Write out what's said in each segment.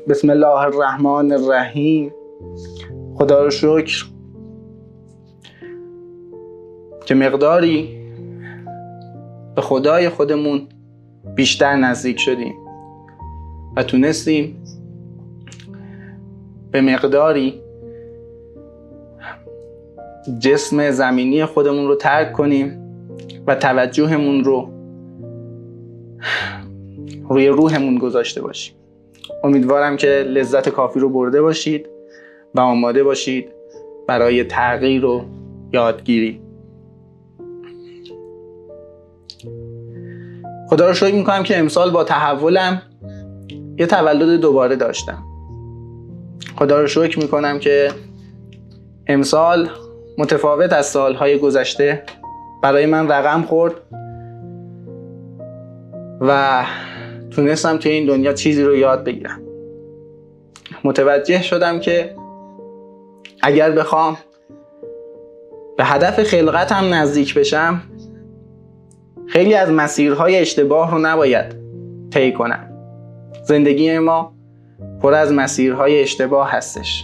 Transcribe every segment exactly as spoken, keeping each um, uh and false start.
بسم الله الرحمن الرحیم. خدا رو شکر که مقداری به خدای خودمون بیشتر نزدیک شدیم و تونستیم به مقداری جسم زمینی خودمون رو ترک کنیم و توجهمون رو روی روحمون گذاشته باشیم. امیدوارم که لذت کافی رو برده باشید و آماده باشید برای تغییر و یادگیری. خدا رو شکر میکنم که امسال با تحولم یه تولد دوباره داشتم. خدا رو شکر میکنم که امسال متفاوت از سالهای گذشته برای من رقم خورد و تونستم توی این دنیا چیزی رو یاد بگیرم. متوجه شدم که اگر بخوام به هدف خلقتم نزدیک بشم، خیلی از مسیرهای اشتباه رو نباید طی کنم. زندگی ما پر از مسیرهای اشتباه هستش.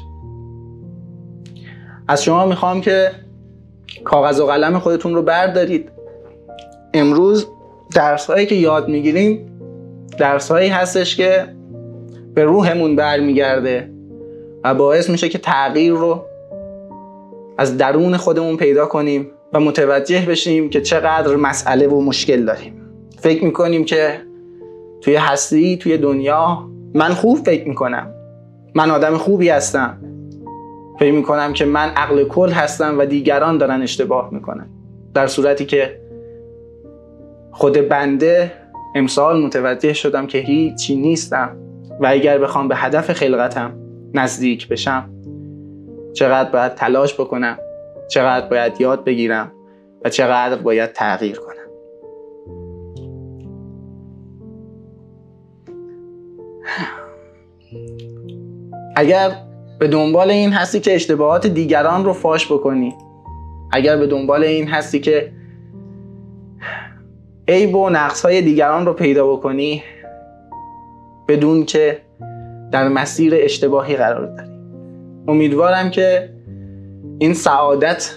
از شما میخوام که کاغذ و قلم خودتون رو بردارید. امروز درس‌هایی که یاد میگیریم درس‌هایی هستش که به روحمون برمیگرده و باعث میشه که تغییر رو از درون خودمون پیدا کنیم و متوجه بشیم که چقدر مسئله و مشکل داریم. فکر میکنیم که توی هستی، توی دنیا من خوب فکر میکنم، من آدم خوبی هستم، فکر میکنم که من عقل کل هستم و دیگران دارن اشتباه میکنن، در صورتی که خود بنده امسال متوجه شدم که هیچی نیستم و اگر بخوام به هدف خلقتم نزدیک بشم چقدر باید تلاش بکنم، چقدر باید یاد بگیرم و چقدر باید تغییر کنم. اگر به دنبال این هستی که اشتباهات دیگران رو فاش بکنی، اگر به دنبال این هستی که عیب و نقص‌های دیگران رو پیدا بکنی، بدون که در مسیر اشتباهی قرار داری. امیدوارم که این سعادت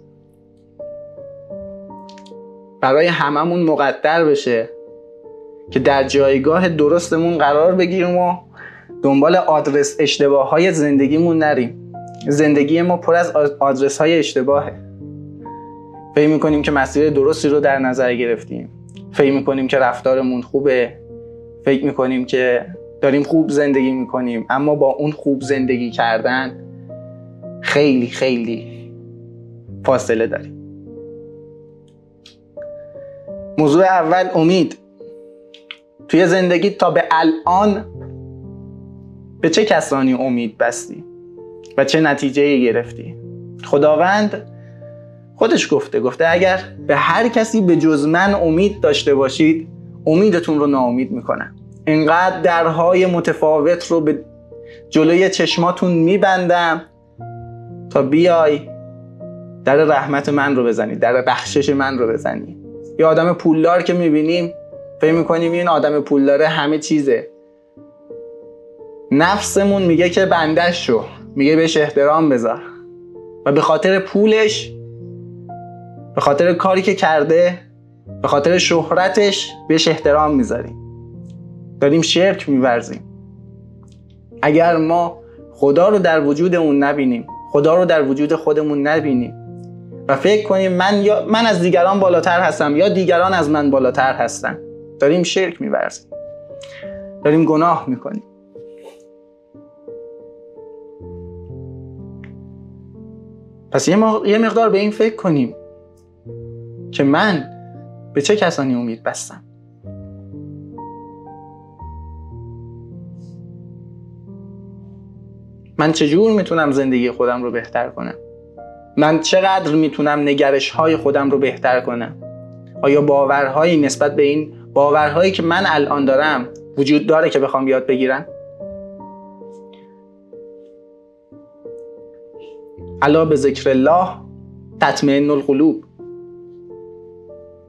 برای هممون مقدر بشه که در جایگاه درستمون قرار بگیریم و دنبال آدرس اشتباه‌های زندگیمون نریم. زندگی ما پر از آدرس‌های اشتباهه. فکر می‌کنیم که مسیر درستی رو در نظر گرفتیم، فکر می‌کنیم که رفتارمون خوبه، فکر می‌کنیم که داریم خوب زندگی می‌کنیم، اما با اون خوب زندگی کردن خیلی خیلی فاصله داریم. موضوع اول، امید. توی زندگی تا به الان به چه کسانی امید بستی و چه نتیجه‌ای گرفتی؟ خداوند خودش گفته گفته اگر به هر کسی به جز من امید داشته باشید امیدتون رو ناامید میکنم. اینقدر درهای متفاوت رو به جلوی چشماتون میبندم تا بیای در رحمت من رو بزنید، در بخشش من رو بزنید. یه آدم پولدار که میبینیم فکر میکنیم این آدم پولداره همه چیزه. نفسمون میگه که بندش شو، میگه بهش احترام بذار و به خاطر پولش، به خاطر کاری که کرده، به خاطر شهرتش بهش احترام میذاریم. داریم شرک میورزیم. اگر ما خدا رو در وجود اون نبینیم، خدا رو در وجود خودمون نبینیم و فکر کنیم من یا من از دیگران بالاتر هستم یا دیگران از من بالاتر هستن، داریم شرک میورزیم، داریم گناه میکنیم. پس یه مقدار به این فکر کنیم که من به چه کسانی امید بستم. من چجور میتونم زندگی خودم رو بهتر کنم؟ من چقدر میتونم نگرش های خودم رو بهتر کنم؟ آیا باورهایی نسبت به این باورهایی که من الان دارم وجود داره که بخوام یاد بگیرم؟ الا به ذکر الله تطمئن القلوب.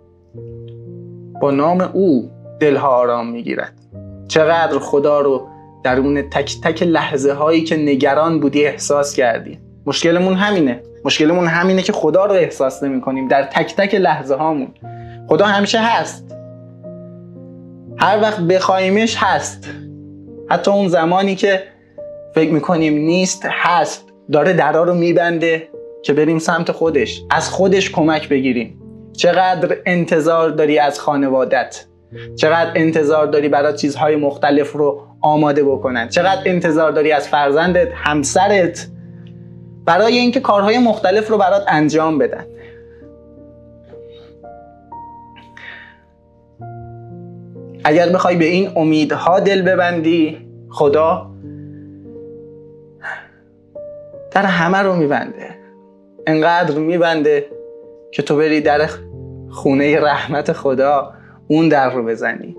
با نام او دلها آرام میگیرد. چقدر خدا رو درون تک تک لحظه هایی که نگران بودی احساس کردی. مشکلمون همینه. مشکلمون همینه که خدا رو احساس نمی کنیم در تک تک لحظه هامون. خدا همیشه هست. هر وقت بخوایمش هست. حتی اون زمانی که فکر میکنیم نیست هست. داره درا رو میبنده که بریم سمت خودش. از خودش کمک بگیریم. چقدر انتظار داری از خانوادت؟ چقدر انتظار داری برای چیزهای مختلف رو آماده بکنن؟ چقدر انتظار داری از فرزندت، همسرت برای اینکه کارهای مختلف رو برات انجام بدن؟ اگر بخوای به این امیدها دل ببندی، خدا در همه رو میبنده. انقدر میبنده که تو بری در خونه رحمت خدا اون در رو بزنی.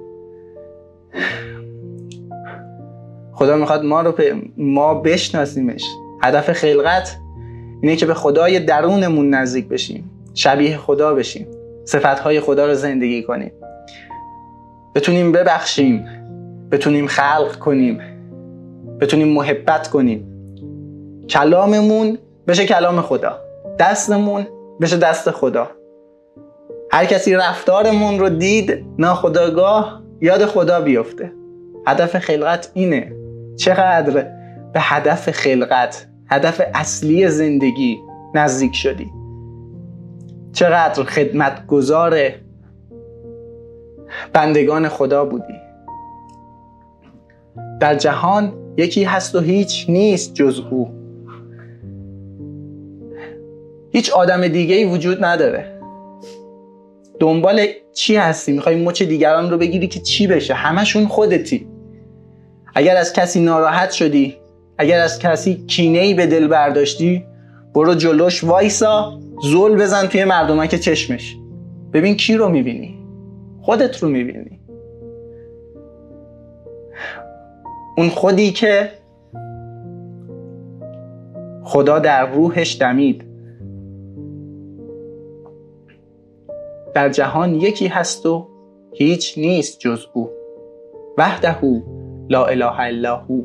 خدا میخواد ما رو ب... ما بشناسیمش. هدف خلقت اینه که به خدای درونمون نزدیک بشیم، شبیه خدا بشیم، صفتهای خدا رو زندگی کنیم، بتونیم ببخشیم، بتونیم خلق کنیم، بتونیم محبت کنیم. کلاممون بشه کلام خدا، دستمون بشه دست خدا. هر کسی رفتارمون رو دید ناخودآگاه یاد خدا بیفته. هدف خلقت اینه. چقدر به هدف خلقت، هدف اصلی زندگی نزدیک شدی؟ چقدر خدمتگزار بندگان خدا بودی؟ در جهان یکی هست و هیچ نیست جز او. هیچ آدم دیگه‌ای وجود نداره. دنبال چی هستی؟ میخوای مچ دیگران رو بگیری که چی بشه؟ همشون خودتی. اگر از کسی ناراحت شدی، اگر از کسی کینه‌ای به دل برداشتی، برو جلوش وایسا، زل بزن توی مردمک چشمش. ببین کی رو میبینی؟ خودت رو میبینی. اون خودی که خدا در روحش دمید. در جهان یکی هست و هیچ نیست جز او. وحده لا اله الا هو.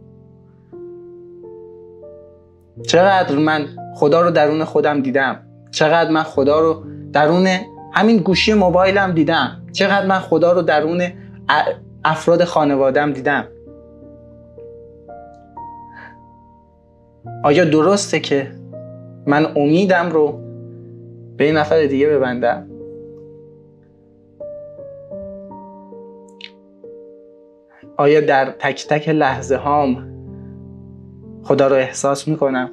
چقدر من خدا رو درون خودم دیدم. چقدر من خدا رو درون همین گوشی موبایلم دیدم. چقدر من خدا رو درون افراد خانوادم دیدم. آیا درسته که من امیدم رو به این نفر دیگه ببندم؟ آیا در تک تک لحظه هام خدا رو احساس میکنم؟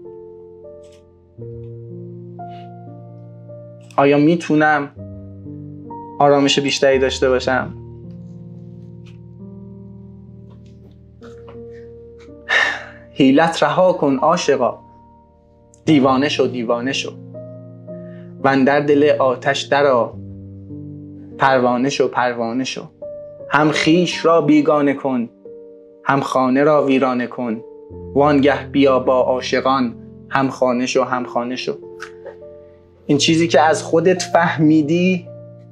آیا میتونم آرامش بیشتری داشته باشم؟ حیلت رها کن عاشقا، دیوانه شو دیوانه شو، وندر دل آتش درآ، پروانه شو پروانه شو. هم خیش را بیگانه کن، هم خانه را ویرانه کن، وانگه بیا با عاشقان، هم خانه شو هم خانه شو. این چیزی که از خودت فهمیدی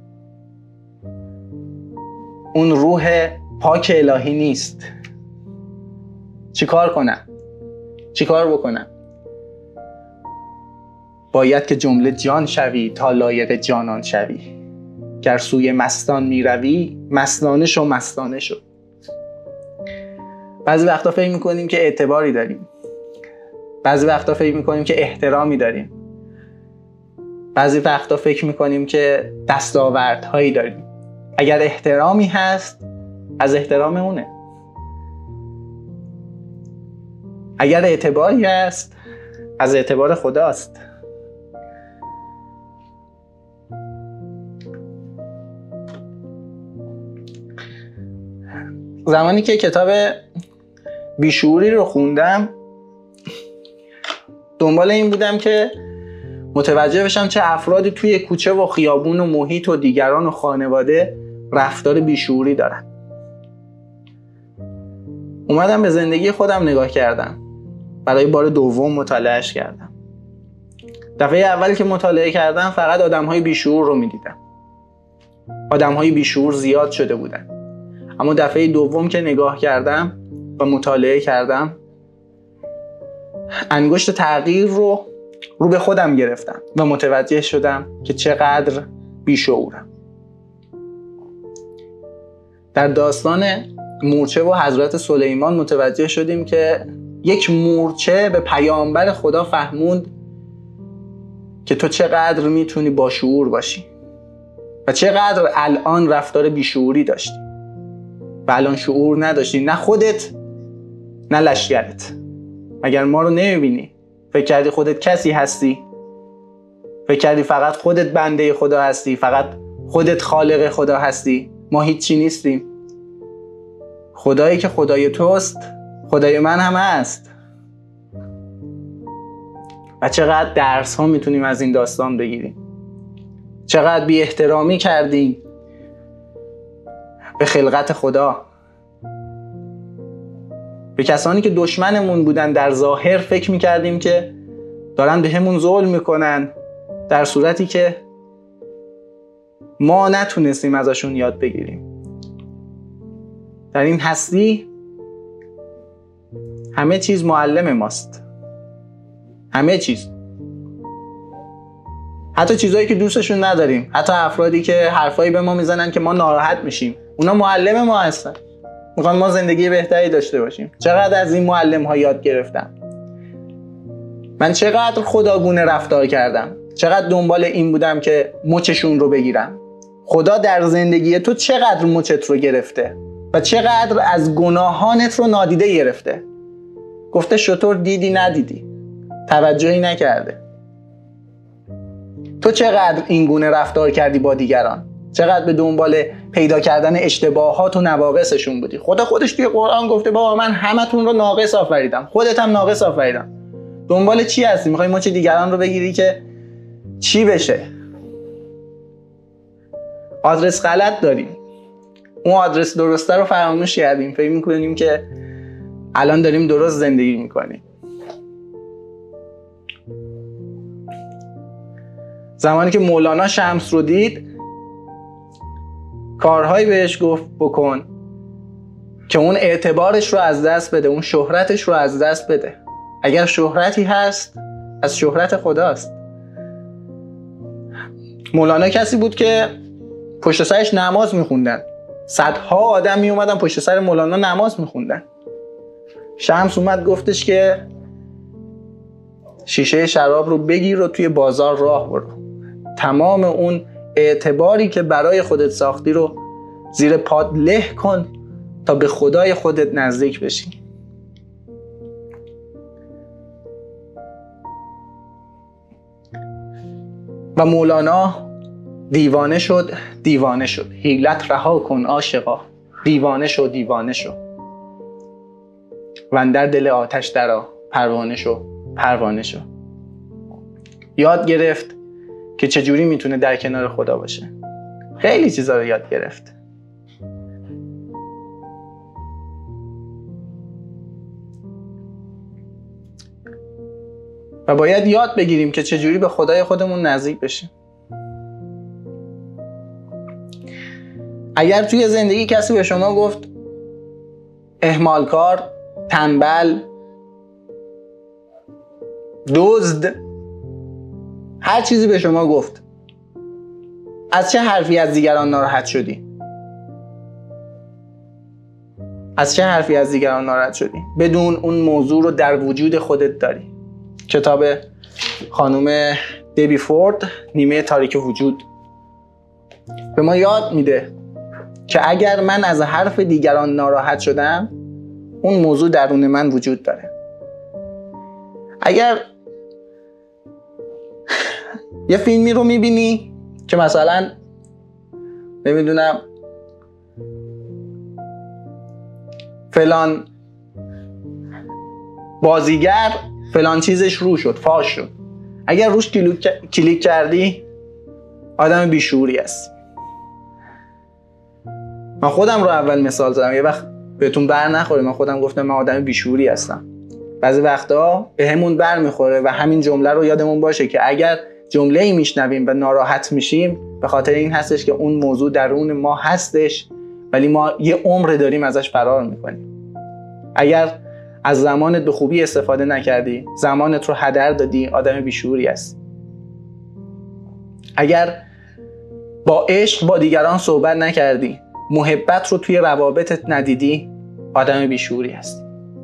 اون روح پاک الهی نیست. چی کار کنم؟ چی کار بکنم؟ باید که جمله جان شوی تا لایق جانان شوی. گر سوی مستان می روی، مستانه شو مستانه شو. بعضی وقتا فکر میکنیم که اعتباری داریم. بعضی وقتا فکر میکنیم که احترامی داریم. بعضی وقتا فکر میکنیم که دستاوردهایی داریم. اگر احترامی هست، از احترام اونه. اگر اعتباری هست، از اعتبار خداست. زمانی که کتاب بیشعوری رو خوندم، دنبال این بودم که متوجه بشم چه افرادی توی کوچه و خیابون و محیط و دیگران و خانواده رفتار بیشعوری دارن. اومدم به زندگی خودم نگاه کردم. برای بار دوم مطالعهش کردم. دفعه اول که مطالعه کردم فقط آدم‌های بیشعور رو می‌دیدم. آدم‌های بیشعور زیاد شده بودن. اما دفعه دوم که نگاه کردم و مطالعه کردم، انگشت تغییر رو رو به خودم گرفتم و متوجه شدم که چقدر بیشعورم. در داستان مورچه و حضرت سلیمان متوجه شدیم که یک مورچه به پیامبر خدا فهموند که تو چقدر میتونی با شعور باشی و چقدر الان رفتار بیشعوری داشتی و الان شعور نداشتی، نه خودت نه لشکرت. مگر ما رو نمیبینی؟ فکر کردی خودت کسی هستی؟ فکر کردی فقط خودت بنده خدا هستی؟ فقط خودت خالق خدا هستی؟ ما هیچی نیستیم. خدایی که خدای توست خدای من هم هست. و چقدر درس ها میتونیم از این داستان بگیریم. چقدر بی احترامی کردیم به خلقت خدا، به کسانی که دشمنمون بودن. در ظاهر فکر میکردیم که دارن به همون ظلم میکنن، در صورتی که ما نتونستیم ازشون یاد بگیریم. در این هستی همه چیز معلم ماست، همه چیز، حتی چیزایی که دوستشون نداریم، حتی افرادی که حرفایی به ما میزنن که ما ناراحت میشیم، اونا معلم ما هستن، میخوان ما زندگی بهتری داشته باشیم. چقدر از این معلم ها یاد گرفتم. من چقدر خداگونه رفتار کردم، چقدر دنبال این بودم که مچشون رو بگیرم. خدا در زندگی تو چقدر مچت رو گرفته و چقدر از گناهانت رو نادیده گرفته. گفته شطور دیدی ندیدی، توجهی نکرده. تو چقدر این گونه رفتار کردی با دیگران، چقدر به دنبال پیدا کردن اشتباهات و نواقصشون بودی. خدا خودش توی قرآن گفته بابا من همتون رو ناقص آفریدم، خودت هم ناقص آفریدم. دنبال چی هستی؟ میخوای مچ دیگران رو بگیری که چی بشه؟ آدرس غلط داریم، اون آدرس درسته رو فراموش کردیم. فکر میکنیم که الان داریم درست زندگی میکنیم. زمانی که مولانا شمس رو دید، کارهایی بهش گفت بکن که اون اعتبارش رو از دست بده، اون شهرتش رو از دست بده. اگر شهرتی هست از شهرت خداست. مولانا کسی بود که پشت سرش نماز میخوندن، صدها آدم میومدن پشت سر مولانا نماز میخوندن. شمس اومد گفتش که شیشه شراب رو بگیر و توی بازار راه برو، تمام اون اعتباری که برای خودت ساختی رو زیر پات له کن تا به خدای خودت نزدیک بشی. و مولانا دیوانه شد، دیوانه شد. حیلت رها کن عاشقا، دیوانه شو، دیوانه شو. و اندر دل آتش درآ، پروانه شو، پروانه شو. یاد گرفت که چجوری میتونه در کنار خدا باشه. خیلی چیزا رو یاد گرفت. و باید یاد بگیریم که چجوری به خدای خودمون نزدیک بشیم. اگر توی زندگی کسی به شما گفت اهمالکار، تنبل، دزد، هر چیزی به شما گفت، از چه حرفی از دیگران ناراحت شدی؟ از چه حرفی از دیگران ناراحت شدی؟ بدون اون موضوع رو در وجود خودت داری. کتاب خانم دبی فورد، نیمه تاریک وجود، به ما یاد میده که اگر من از حرف دیگران ناراحت شدم، اون موضوع درون من وجود داره. اگر یه فیلمی رو میبینی که مثلا نمیدونم فلان بازیگر فلان چیزش رو شد، فاش شد، اگر روش کلیک کردی آدم بیشعوری هست. من خودم رو اول مثال زدم، یه وقت بهتون بر نخوره، من خودم گفتم من آدم بیشعوری هستم. بعضی وقتا به همون بر میخوره و همین جمله رو یادمون باشه که اگر جمله ای میشنویم و ناراحت میشیم، به خاطر این هستش که اون موضوع درون ما هستش ولی ما یه عمر داریم ازش فرار میکنیم. اگر از زمانت به خوبی استفاده نکردی، زمانت رو هدر دادی، آدم بیشعوری هستی. اگر با عشق با دیگران صحبت نکردی، محبت رو توی روابطت ندیدی، آدم بیشعوری هستی.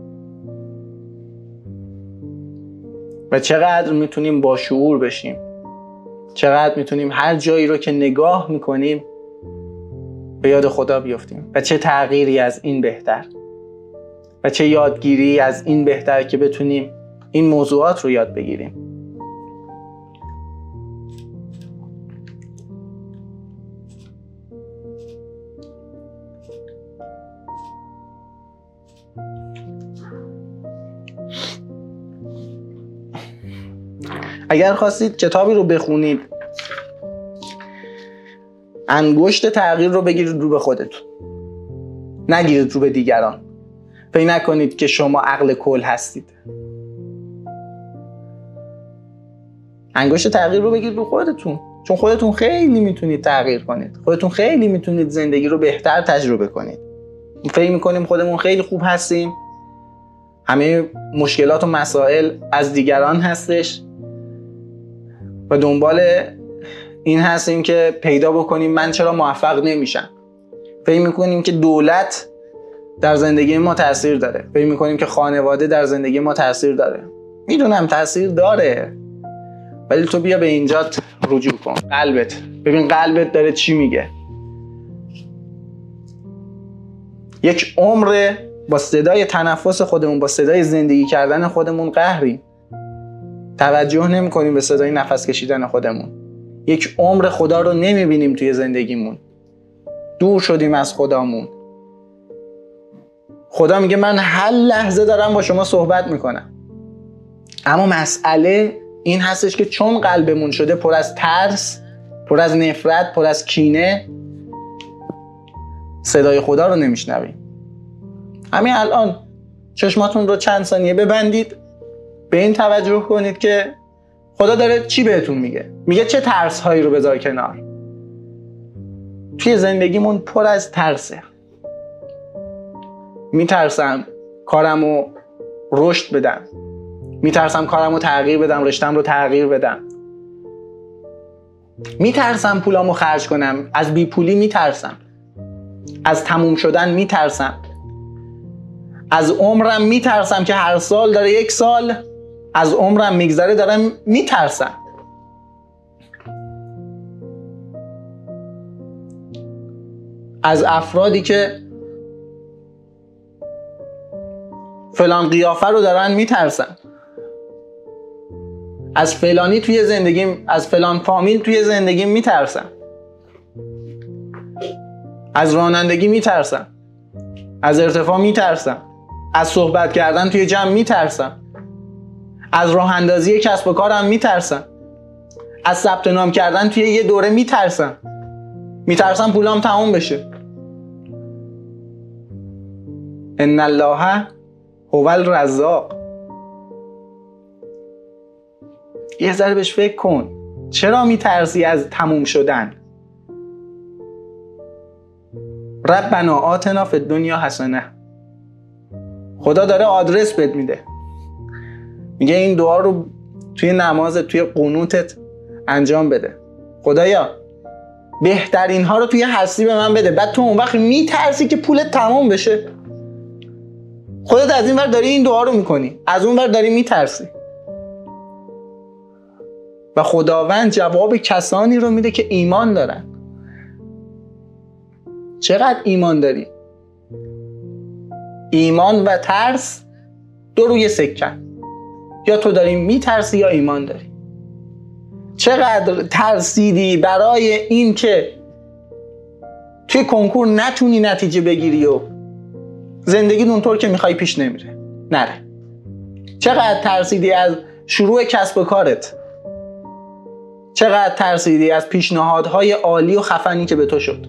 و چقدر میتونیم با شعور بشیم، چقدر میتونیم هر جایی رو که نگاه میکنیم به یاد خدا بیافتیم. و چه تغییری از این بهتر و چه یادگیری از این بهتر که بتونیم این موضوعات رو یاد بگیریم. اگر خواستید کتابی رو بخونید، انگشت تغییر رو بگیرید رو به خودتون، نگیرید رو به دیگران. فکر نکنید که شما عقل کل هستید. انگشت تغییر رو بگیرید رو خودتون، چون خودتون خیلی میتونید تغییر کنید، خودتون خیلی میتونید زندگی رو بهتر تجربه کنید. فکر میکنیم خودمون خیلی خوب هستیم، همه مشکلات و مسائل از دیگران هستش و دنبال این هستیم که پیدا بکنیم من چرا موفق نمیشم. فکر میکنیم که دولت در زندگی ما تاثیر داره، فکر میکنیم که خانواده در زندگی ما تاثیر داره. میدونم تاثیر داره، ولی تو بیا به اینجا رجوع کن، قلبت، ببین قلبت داره چی میگه. یک عمر با صدای تنفس خودمون، با صدای زندگی کردن خودمون قهریم، توجه نمی کنیم به صدای نفس کشیدن خودمون. یک عمر خدا رو نمی بینیم توی زندگیمون، دور شدیم از خدامون. خدا میگه من هر لحظه دارم با شما صحبت میکنم، اما مسئله این هستش که چون قلبمون شده پر از ترس، پر از نفرت، پر از کینه، صدای خدا رو نمیشنویم. همین الان چشماتون رو چند ثانیه ببندید، به این توجه کنید که خدا داره چی بهتون میگه. میگه چه ترس هایی رو بذار کنار. توی زندگیمون پر از ترسه. میترسم کارمو رشد بدم، میترسم کارمو تغییر بدم، رشتم رو تغییر بدم، میترسم پولامو خرج کنم، از بیپولی میترسم، از تموم شدن میترسم، از عمرم میترسم که هر سال داره یک سال از عمرم میگذره دارم میترسم. از افرادی که فلان قیافه رو دارن میترسم، از فلانی توی زندگیم، از فلان فامیل توی زندگیم میترسم، از رانندگی میترسم، از ارتفاع میترسم، از صحبت کردن توی جمع میترسم، از راه اندازی کسب و کارم میترسم، از ثبت نام کردن توی یه دوره میترسم، میترسم پولام تموم بشه. ان الله هو الرزاق. یه ذره بهش فکر کن. چرا میترسی از تموم شدن؟ ربنا آتنا فی الدنیا حسنه. خدا داره آدرس بهت میده، میگه این دعا رو توی نمازت، توی قنوتت انجام بده. خدایا بهترین ها رو توی هستی به من بده. بعد تو اون وقت میترسی که پولت تموم بشه. خودت از این ور داری این دعا رو میکنی، از اون ور داری میترسی. و خداوند جواب کسانی رو میده که ایمان دارن. چقدر ایمان داری؟ ایمان و ترس دو روی سکن. یا تو داری میترسی یا ایمان داری. چقدر ترسیدی برای این که توی کنکور نتونی نتیجه بگیری و زندگی اونطور که میخوای پیش نمیره نره. چقدر ترسیدی از شروع کسب و کارت. چقدر ترسیدی از پیشنهادهای عالی و خفنی که به تو شد.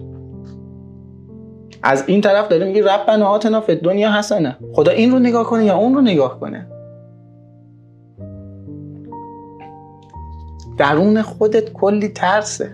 از این طرف داره میگه ربنا آتنا فی الدنیا حسنه. خدا این رو نگاه کنه یا اون رو نگاه کنه؟ درون خودت کلی ترسه،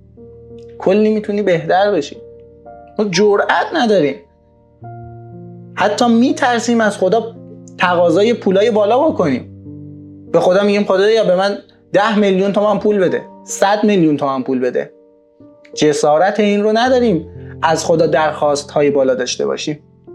کلی میتونی بهتر بشی. ما جرئت نداریم. حتی میترسیم از خدا تقاضای پولای بالا بکنیم. به خدا میگیم خدا یا به من ده میلیون تومان پول بده، صد میلیون تومان پول بده. جسارت این رو نداریم از خدا درخواست های بالا داشته باشیم.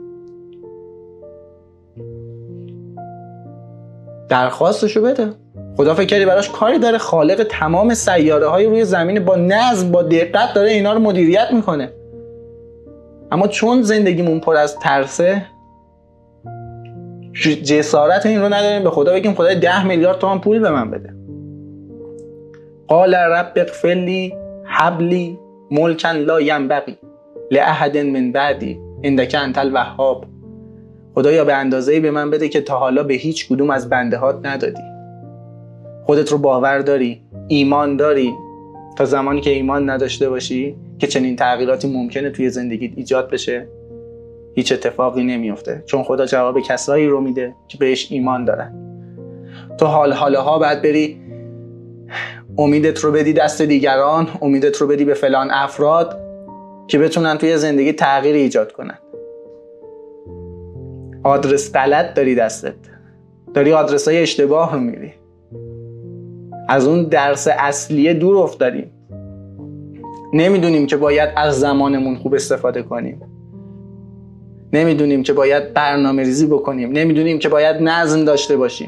درخواستشو بده. خدا فکر کردی براش کاری داره؟ خالق تمام سیاره های روی زمین با نظم با دقت داره اینا رو مدیریت میکنه. اما چون زندگیمون پر از ترسه، جسارت این رو نداریم به خدا بگیم خدای ده میلیارد تومان پول به من بده. قال رب اغفر لی هب لی ملکا لا ینبغی لاحد من بعدی انک انت الوهاب. خدایا به اندازه‌ای به من بده که تا حالا به هیچ کدوم از بنده هات ندادی. خودت رو باور داری، ایمان داری. تا زمانی که ایمان نداشته باشی که چنین تغییراتی ممکنه توی زندگیت ایجاد بشه، هیچ اتفاقی نمیفته، چون خدا جواب کسایی رو میده که بهش ایمان دارن. تو حال حالاها بعد بری امیدت رو بدی دست دیگران، امیدت رو بدی به فلان افراد که بتونن توی زندگی تغییر ایجاد کنن. آدرس غلط داری دستت، داری آدرسای اشتباه رو میری، از اون درس اصلیه دور افتادیم. نمیدونیم که باید از زمانمون خوب استفاده کنیم، نمیدونیم که باید برنامه ریزی بکنیم، نمیدونیم که باید نظم داشته باشیم،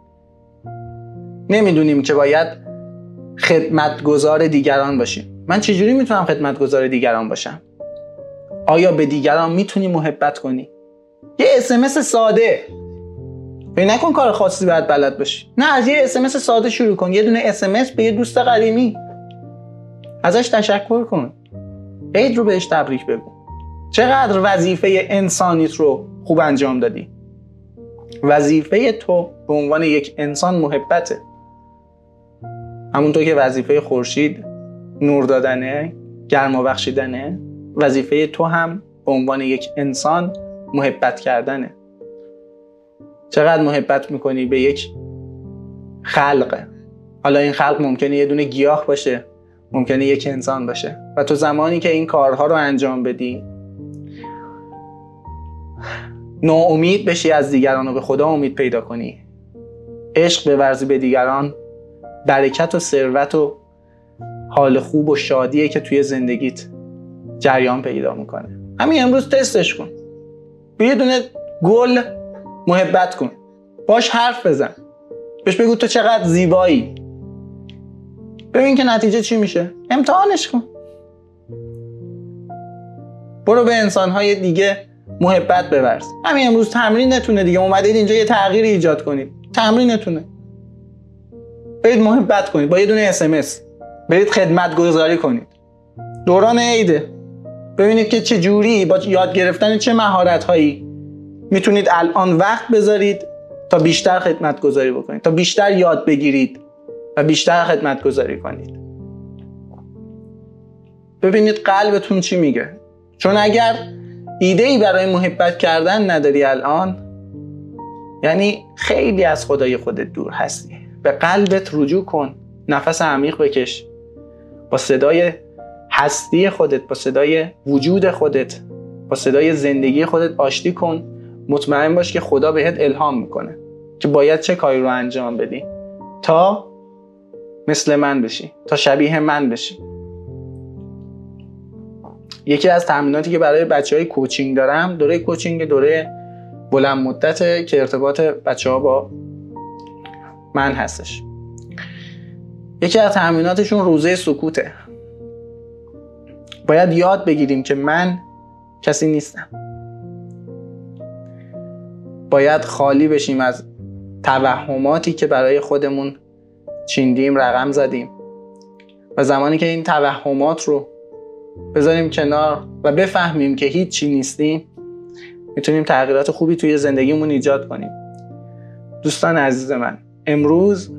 نمیدونیم که باید خدمتگزار دیگران باشیم. من چجوری میتونم خدمتگزار دیگران باشم؟ آیا به دیگران میتونی محبت کنی؟ یه اس ام اس ساده، فکر نکن کار خاصی باید بلد باشی. نه، از یه اس ام اس ساده شروع کن. یه دونه اس ام اس به یه دوست قدیمی، ازش تشکر کن، عید رو بهش تبریک بگو. چقدر وظیفه انسانیت رو خوب انجام دادی. وظیفه تو به عنوان یک انسان محبته. همونطور که وظیفه خورشید نور دادنه، گرما بخشیدنه، وظیفه تو هم به عنوان یک انسان محبت کردنه. چقدر محبت میکنی به یک خلق؟ حالا این خلق ممکنه یه دونه گیاه باشه، ممکنه یک انسان باشه، و تو زمانی که این کارها رو انجام بدی ناامید بشی از دیگران و به خدا امید پیدا کنی، عشق بورزی به دیگران، برکت و ثروت و حال خوب و شادیه که توی زندگیت جریان پیدا میکنه. همین امروز تستش کن. به یه دونه گل محبت کن، باش حرف بزن، بهش بگو تو چقدر زیبایی، ببین که نتیجه چی میشه. امتحانش کن. برو به انسانهای دیگه محبت بورز. همین امروز تمرینتونه دیگه. اومدید اینجا یه تغییر ایجاد کنید، تمرینتونه. برید محبت کنید با یه دونه اس ام اس، برید خدمت گذاری کنید. دوران عیده، ببینید که چه جوری با یاد گرفتن چه مهارت هایی میتونید الان وقت بذارید تا بیشتر خدمت گذاری بکنید، تا بیشتر یاد بگیرید و بیشتر خدمت گذاری کنید. ببینید قلبتون چی میگه. چون اگر ایده‌ای برای محبت کردن نداری الان، یعنی خیلی از خدای خودت دور هستی. به قلبت رجوع کن، نفس عمیق بکش، با صدای هستی خودت، با صدای وجود خودت، با صدای زندگی خودت آشتی کن. مطمئن باش که خدا بهت الهام میکنه که باید چه کاری رو انجام بدی تا مثل من بشی، تا شبیه من بشی. یکی از تمریناتی که برای بچهای کوچینگ دارم، دوره کوچینگ دوره بلند مدته که ارتباط بچه‌ها با من هستش. یکی از تمریناتشون روزه سکوته. باید یاد بگیریم که من کسی نیستم. باید خالی بشیم از توهماتی که برای خودمون چیندیم، رقم زدیم، و زمانی که این توهمات رو بذاریم کنار و بفهمیم که هیچ چی نیستیم، میتونیم تغییرات خوبی توی زندگیمون ایجاد کنیم. دوستان عزیز من، امروز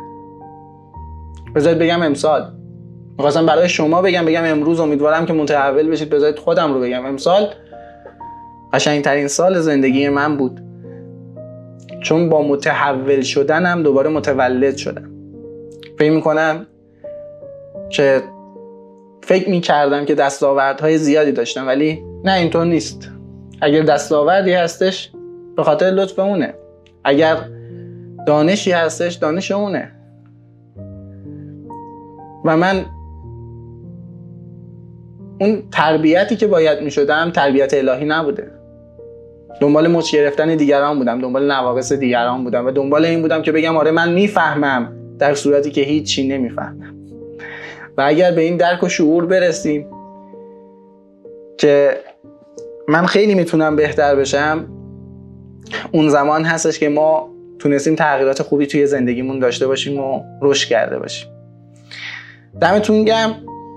بذارید بگم امسال، میخواستم برای شما بگم بگم امروز، امیدوارم که متحول بشید. بذارید خودم رو بگم، امسال قشنگترین سال زندگی من بود، چون با متحول شدنم دوباره متولد شدم. فکر میکنم که فکر میکردم که دستاوردهای زیادی داشتم، ولی نه، اینطور نیست. اگر دستاوردی هستش به خاطر لطف اونه، اگر دانشی هستش دانش اونه. و من اون تربیتی که باید میشدم تربیت الهی نبوده. دنبال مچ گرفتن دیگران بودم، دنبال نواقص دیگران بودم و دنبال این بودم که بگم آره من میفهمم، در صورتی که هیچی نمیفهمم. و اگر به این درک و شعور برسیم که من خیلی میتونم بهتر بشم، اون زمان هستش که ما تونستیم تغییرات خوبی توی زندگیمون داشته باشیم و رشد کرده باشیم. دمتون گرم.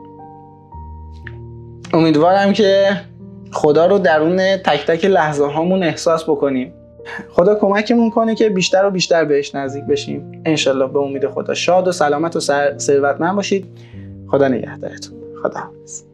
امیدوارم که خدا رو درون تک تک لحظه هامون احساس بکنیم. خدا کمکمون کنه که بیشتر و بیشتر بهش نزدیک بشیم. انشالله به امید خدا. شاد و سلامت و ثروتمند باشید. خدا نگهدارتون. خدا حافظ.